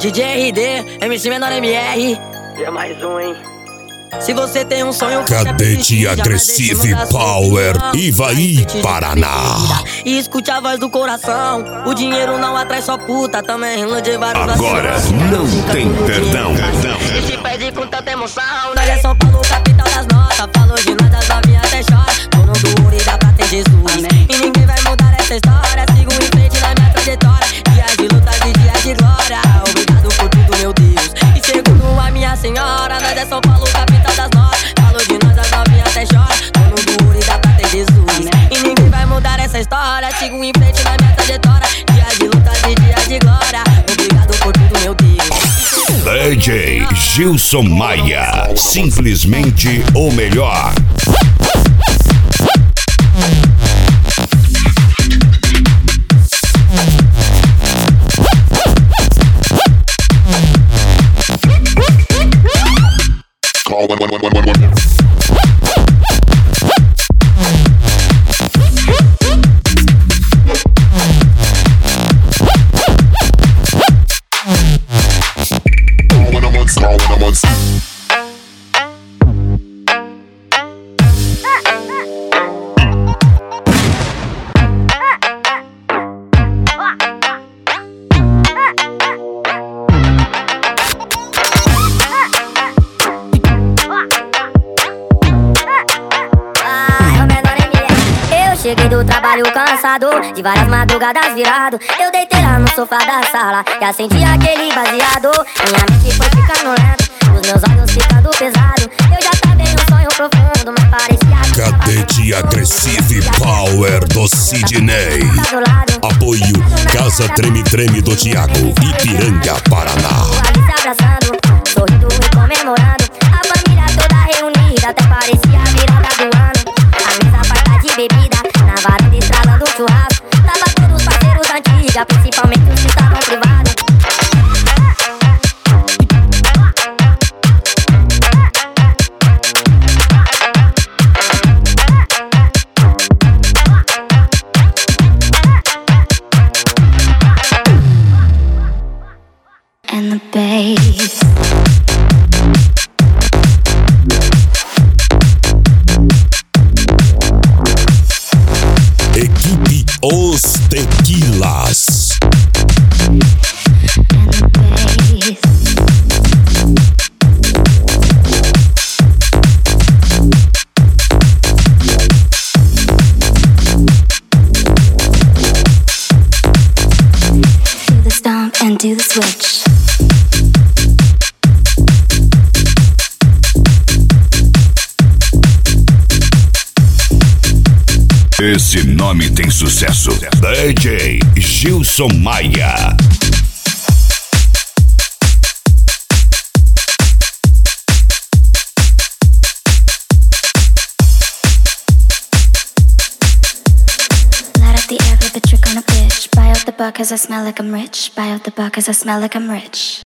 DJ RD, MC Menor MR. E é mais um, hein? Se você tem um sonho, Cadete Agressive Power, Ivaí, Paraná. E escute a voz do coração. O dinheiro não atrai só puta, também ilude vários. Agora não tem perdão. E te pede com tanta emoção. Nós é São Paulo, capital das notas. Falou de nós, as novinhas até chora. Dono do ouro e da prata em Jesus. Amém. E ninguém vai mudar essa história. Sigo em frente na minha trajetória. Dias de luta e dias de glória. Obrigado por tudo, meu Deus. E segundo a minha senhora, nós é São Paulo, capital das notas. Falou de nós, as novinhas até chora. Dono do ouro e da prata em Jesus. E ninguém vai mudar essa história. Sigo em frente na minha trajetória. Dias de luta e dias de glória. Obrigado por tudo, meu Deus. DJ Gilson Maia, simplesmente o melhor. Cheguei do trabalho cansado, de várias madrugadas virado. Eu deitei lá no sofá da sala e acendi aquele baseado. Minha mente foi ficando lenta, os meus olhos ficando pesado. Eu já tava em um sonho profundo, mas parecia Cadete Agressive Power do Sidney. Apoio Casa Treme Treme do Thiago, Ipiranga, Paraná. Ali se abraçando, sorrindo e comemorando. A família toda reunida, até parecia a virada do ano. A mesa farta de bebida, na varanda estralando churrasco. Tava todos os parceiros da antiga, principalmente os que estavam privados. And the bass. Equipe Os Tequilas. Do the stomp and do the switch. Esse nome tem sucesso. DJ Gilson Maia. Light up the air with the trick on a bitch. Buy out the bar cause I smell like I'm rich. Buy out the bar cause I smell like I'm rich.